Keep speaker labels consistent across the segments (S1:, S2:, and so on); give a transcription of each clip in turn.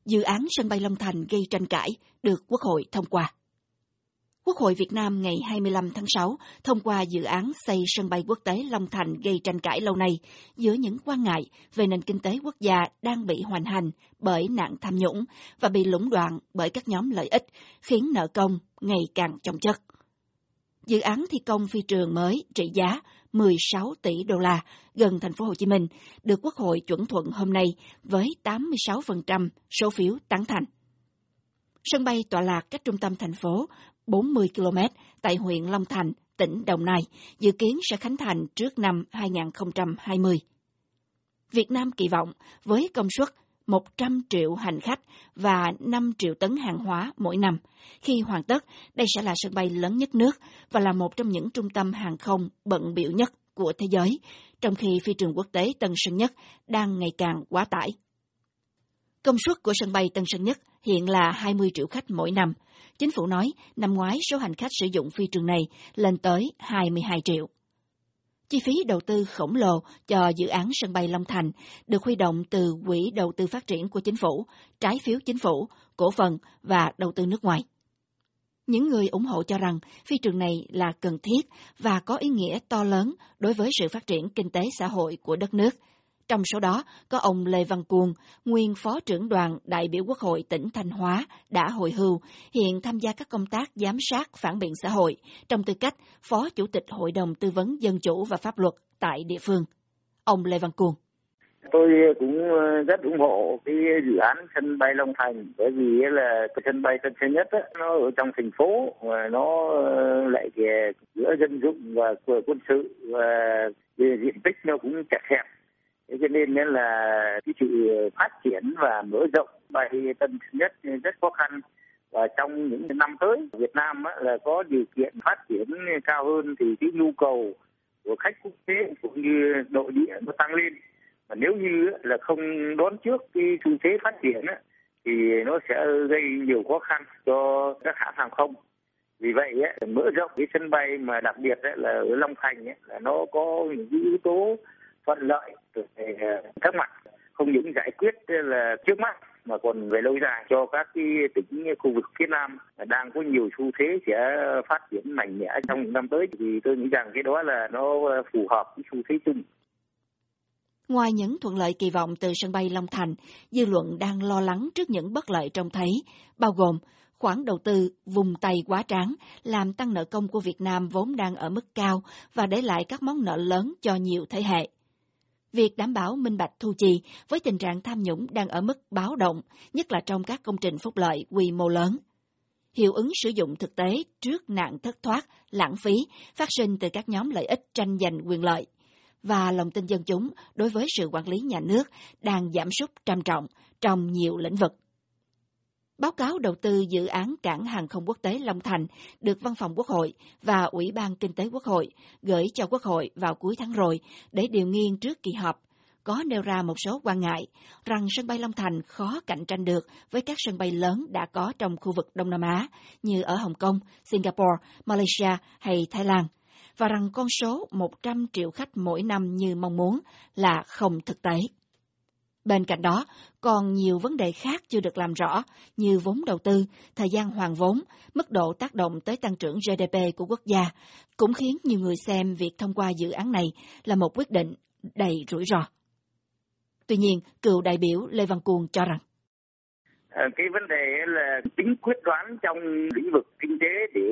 S1: Dự án sân bay Long Thành gây tranh cãi được Quốc hội thông qua. Quốc hội Việt Nam ngày 25 tháng 6 thông qua dự án xây sân bay quốc tế Long Thành gây tranh cãi lâu nay giữa những quan ngại về nền kinh tế quốc gia đang bị hoành hành bởi nạn tham nhũng và bị lũng đoạn bởi các nhóm lợi ích, khiến nợ công ngày càng chồng chất. Dự án thi công phi trường mới trị giá 16 tỷ đô la gần thành phố Hồ Chí Minh được Quốc hội chuẩn thuận hôm nay với 86% số phiếu tán thành. Sân bay tọa lạc cách trung tâm thành phố 40 km tại huyện Long Thành, tỉnh Đồng Nai, dự kiến sẽ khánh thành trước năm 2020. Việt Nam kỳ vọng với công suất 100 triệu hành khách và 5 triệu tấn hàng hóa mỗi năm. Khi hoàn tất, đây sẽ là sân bay lớn nhất nước và là một trong những trung tâm hàng không bận bịu nhất của thế giới, trong khi phi trường quốc tế Tân Sơn Nhất đang ngày càng quá tải. Công suất của sân bay Tân Sơn Nhất hiện là 20 triệu khách mỗi năm. Chính phủ nói năm ngoái số hành khách sử dụng phi trường này lên tới 22 triệu. Chi phí đầu tư khổng lồ cho dự án sân bay Long Thành được huy động từ Quỹ Đầu tư Phát triển của Chính phủ, trái phiếu chính phủ, cổ phần và đầu tư nước ngoài. Những người ủng hộ cho rằng phi trường này là cần thiết và có ý nghĩa to lớn đối với sự phát triển kinh tế xã hội của đất nước. Trong số đó có ông Lê Văn Cuông, nguyên Phó trưởng đoàn đại biểu Quốc hội tỉnh Thanh Hóa đã hồi hưu, hiện tham gia các công tác giám sát phản biện xã hội trong tư cách Phó Chủ tịch Hội đồng Tư vấn Dân chủ và Pháp luật tại địa phương. Ông Lê Văn Cuông.
S2: Tôi cũng rất ủng hộ cái dự án sân bay Long Thành, bởi vì là cái sân bay Tân Sơn Nhất á, nó ở trong thành phố và nó lại giữa dân dụng và quân sự và diện tích nó cũng chật hẹp. Thế cho nên là cái sự phát triển và mở rộng bay Tân Sơn Nhất rất khó khăn. Và trong những năm tới, Việt Nam là có điều kiện phát triển cao hơn thì cái nhu cầu của khách quốc tế cũng như nội địa nó tăng lên. Và nếu như là không đón trước cái xu thế phát triển thì nó sẽ gây nhiều khó khăn cho các hãng hàng không. Vì vậy mở rộng cái sân bay mà đặc biệt là ở Long Thành là nó có những yếu tố thuận lợi về các mặt, không những giải quyết là trước mắt mà còn về lâu dài cho các cái tỉnh khu vực phía Nam đang có nhiều xu thế sẽ phát triển mạnh mẽ trong những năm tới, thì tôi nghĩ rằng cái đó là nó phù hợp với xu thế chung.
S1: Ngoài những thuận lợi kỳ vọng từ sân bay Long Thành, dư luận đang lo lắng trước những bất lợi trông thấy, bao gồm khoản đầu tư vùng tay quá tráng, làm tăng nợ công của Việt Nam vốn đang ở mức cao và để lại các món nợ lớn cho nhiều thế hệ. Việc đảm bảo minh bạch thu chi với tình trạng tham nhũng đang ở mức báo động, nhất là trong các công trình phúc lợi quy mô lớn. Hiệu ứng sử dụng thực tế trước nạn thất thoát, lãng phí phát sinh từ các nhóm lợi ích tranh giành quyền lợi, và lòng tin dân chúng đối với sự quản lý nhà nước đang giảm sút trầm trọng trong nhiều lĩnh vực. Báo cáo đầu tư dự án cảng hàng không quốc tế Long Thành được Văn phòng Quốc hội và Ủy ban Kinh tế Quốc hội gửi cho Quốc hội vào cuối tháng rồi để điều nghiên trước kỳ họp, có nêu ra một số quan ngại rằng sân bay Long Thành khó cạnh tranh được với các sân bay lớn đã có trong khu vực Đông Nam Á như ở Hồng Kông, Singapore, Malaysia hay Thái Lan, và rằng con số 100 triệu khách mỗi năm như mong muốn là không thực tế. Bên cạnh đó, còn nhiều vấn đề khác chưa được làm rõ như vốn đầu tư, thời gian hoàn vốn, mức độ tác động tới tăng trưởng GDP của quốc gia, cũng khiến nhiều người xem việc thông qua dự án này là một quyết định đầy rủi ro. Tuy nhiên, cựu đại biểu Lê Văn Cuông cho rằng
S2: cái vấn đề là tính quyết đoán trong lĩnh vực kinh tế để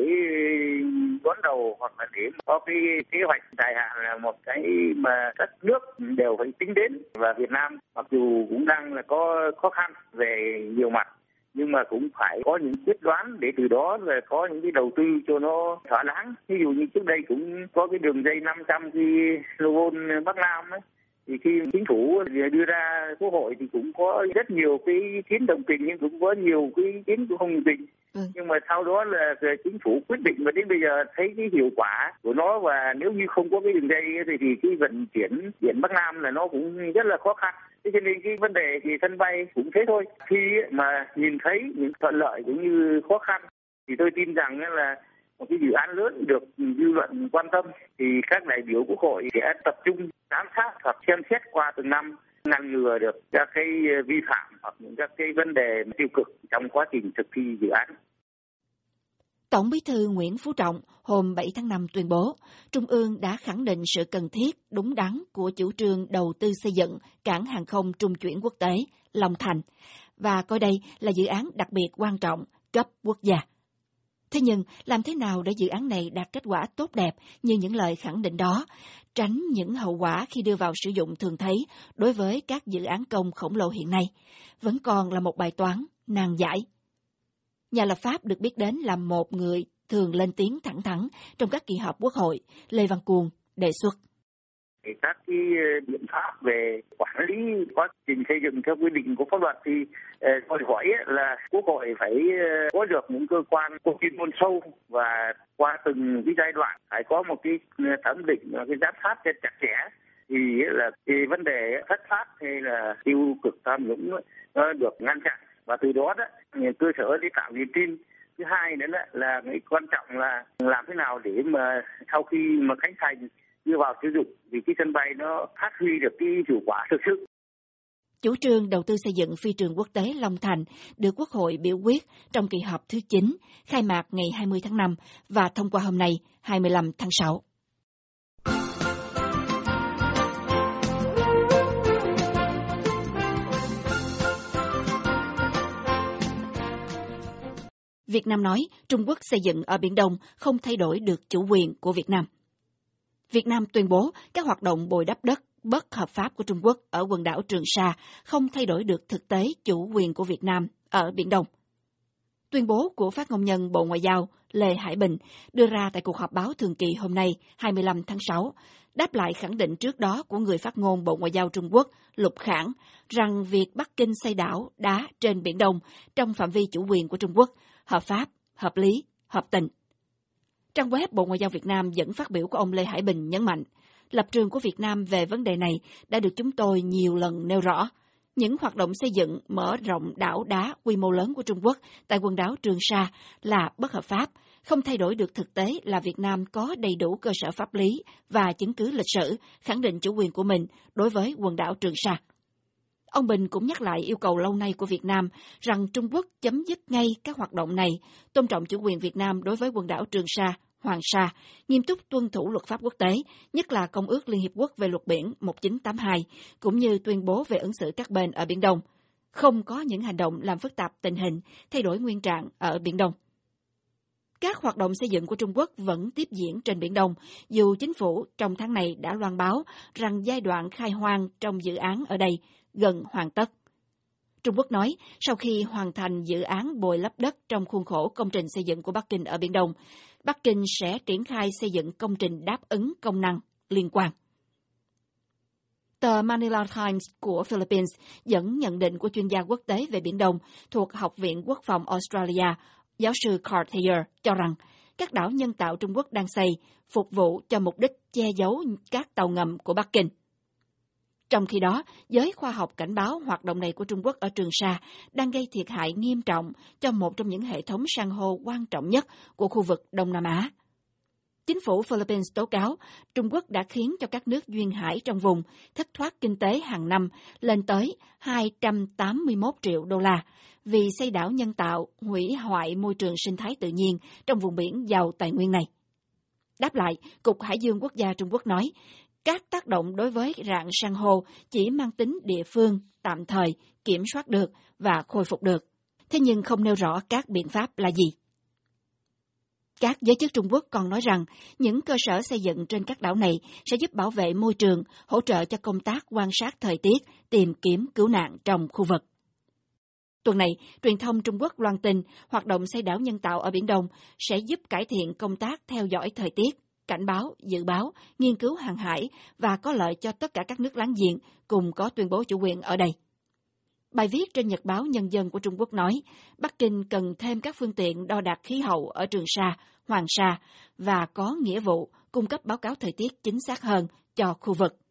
S2: đón đầu hoặc là để có cái kế hoạch dài hạn là một cái mà các nước đều phải tính đến. Và Việt Nam mặc dù cũng đang là có khó khăn về nhiều mặt, nhưng mà cũng phải có những quyết đoán để từ đó là có những cái đầu tư cho nó thỏa đáng. Ví dụ như trước đây cũng có cái đường dây 500 kV Bắc Nam ấy. Thì khi chính phủ đưa ra Quốc hội thì cũng có rất nhiều cái ý kiến đồng tình, nhưng cũng có nhiều cái ý kiến cũng không đồng tình. Nhưng mà sau đó là chính phủ quyết định và đến bây giờ thấy cái hiệu quả của nó, và nếu như không có cái đường dây thì cái vận chuyển biển Bắc Nam là nó cũng rất là khó khăn. Thế cho nên cái vấn đề thì sân bay cũng thế thôi. Khi mà nhìn thấy những thuận lợi cũng như khó khăn thì tôi tin rằng là một cái dự án lớn được dư luận quan tâm thì các đại biểu Quốc hội sẽ tập trung giám sát hoặc xem xét qua từng năm ngăn ngừa được các cái vi phạm hoặc những các cái vấn đề tiêu cực trong quá trình thực thi dự án.
S1: Tổng Bí thư Nguyễn Phú Trọng hôm 7 tháng 5 tuyên bố, Trung ương đã khẳng định sự cần thiết, đúng đắn của chủ trương đầu tư xây dựng cảng hàng không trung chuyển quốc tế Long Thành và coi đây là dự án đặc biệt quan trọng cấp quốc gia. Thế nhưng, làm thế nào để dự án này đạt kết quả tốt đẹp như những lời khẳng định đó, tránh những hậu quả khi đưa vào sử dụng thường thấy đối với các dự án công khổng lồ hiện nay, vẫn còn là một bài toán nan giải. Nhà lập pháp được biết đến là một người thường lên tiếng thẳng thắn trong các kỳ họp Quốc hội, Lê Văn Cuồng đề xuất.
S2: Các cái biện pháp về quản lý quá trình xây dựng theo quy định của pháp luật thì đòi hỏi là Quốc hội phải có được những cơ quan có chuyên môn sâu và qua từng cái giai đoạn phải có một cái thẩm định và cái giám sát chặt chẽ thì là cái vấn đề thất thoát hay là tiêu cực tham nhũng nó được ngăn chặn và từ đó cơ sở để tạo niềm tin. Thứ hai nữa là cái quan trọng là làm thế nào để mà sau khi mà khánh thành đưa vào sử dụng vì cái sân bay nó phát huy được cái hiệu quả thực sự.
S1: Chủ trương đầu tư xây dựng phi trường quốc tế Long Thành được Quốc hội biểu quyết trong kỳ họp thứ 9, khai mạc ngày 20 tháng 5 và thông qua hôm nay 25 tháng 6. Việt Nam nói Trung Quốc xây dựng ở Biển Đông không thay đổi được chủ quyền của Việt Nam. Việt Nam tuyên bố các hoạt động bồi đắp đất bất hợp pháp của Trung Quốc ở quần đảo Trường Sa không thay đổi được thực tế chủ quyền của Việt Nam ở Biển Đông. Tuyên bố của phát ngôn nhân Bộ Ngoại giao Lê Hải Bình đưa ra tại cuộc họp báo thường kỳ hôm nay 25 tháng 6, đáp lại khẳng định trước đó của người phát ngôn Bộ Ngoại giao Trung Quốc Lục Khảng rằng việc Bắc Kinh xây đảo đá trên Biển Đông trong phạm vi chủ quyền của Trung Quốc hợp pháp, hợp lý, hợp tình. Trang web Bộ Ngoại giao Việt Nam dẫn phát biểu của ông Lê Hải Bình nhấn mạnh, lập trường của Việt Nam về vấn đề này đã được chúng tôi nhiều lần nêu rõ. Những hoạt động xây dựng, mở rộng đảo đá quy mô lớn của Trung Quốc tại quần đảo Trường Sa là bất hợp pháp, không thay đổi được thực tế là Việt Nam có đầy đủ cơ sở pháp lý và chứng cứ lịch sử khẳng định chủ quyền của mình đối với quần đảo Trường Sa. Ông Bình cũng nhắc lại yêu cầu lâu nay của Việt Nam rằng Trung Quốc chấm dứt ngay các hoạt động này, tôn trọng chủ quyền Việt Nam đối với quần đảo Trường Sa, Hoàng Sa, nghiêm túc tuân thủ luật pháp quốc tế, nhất là Công ước Liên Hiệp Quốc về luật biển 1982, cũng như tuyên bố về ứng xử các bên ở Biển Đông. Không có những hành động làm phức tạp tình hình, thay đổi nguyên trạng ở Biển Đông. Các hoạt động xây dựng của Trung Quốc vẫn tiếp diễn trên Biển Đông, dù chính phủ trong tháng này đã loan báo rằng giai đoạn khai hoang trong dự án ở đây gần hoàn tất. Trung Quốc nói, sau khi hoàn thành dự án bồi lấp đất trong khuôn khổ công trình xây dựng của Bắc Kinh ở Biển Đông, Bắc Kinh sẽ triển khai xây dựng công trình đáp ứng công năng liên quan. Tờ Manila Times của Philippines dẫn nhận định của chuyên gia quốc tế về Biển Đông thuộc Học viện Quốc phòng Australia, giáo sư Carl Thayer cho rằng các đảo nhân tạo Trung Quốc đang xây phục vụ cho mục đích che giấu các tàu ngầm của Bắc Kinh. Trong khi đó, giới khoa học cảnh báo hoạt động này của Trung Quốc ở Trường Sa đang gây thiệt hại nghiêm trọng cho một trong những hệ thống san hô quan trọng nhất của khu vực Đông Nam Á. Chính phủ Philippines tố cáo Trung Quốc đã khiến cho các nước duyên hải trong vùng thất thoát kinh tế hàng năm lên tới 281 triệu đô la vì xây đảo nhân tạo hủy hoại môi trường sinh thái tự nhiên trong vùng biển giàu tài nguyên này. Đáp lại, Cục Hải dương Quốc gia Trung Quốc nói, các tác động đối với rạn san hô chỉ mang tính địa phương, tạm thời, kiểm soát được và khôi phục được. Thế nhưng không nêu rõ các biện pháp là gì. Các giới chức Trung Quốc còn nói rằng những cơ sở xây dựng trên các đảo này sẽ giúp bảo vệ môi trường, hỗ trợ cho công tác quan sát thời tiết, tìm kiếm cứu nạn trong khu vực. Tuần này, truyền thông Trung Quốc loan tin hoạt động xây đảo nhân tạo ở Biển Đông sẽ giúp cải thiện công tác theo dõi thời tiết, cảnh báo, dự báo, nghiên cứu hàng hải và có lợi cho tất cả các nước láng giềng cùng có tuyên bố chủ quyền ở đây. Bài viết trên Nhật báo Nhân dân của Trung Quốc nói, Bắc Kinh cần thêm các phương tiện đo đạc khí hậu ở Trường Sa, Hoàng Sa và có nghĩa vụ cung cấp báo cáo thời tiết chính xác hơn cho khu vực.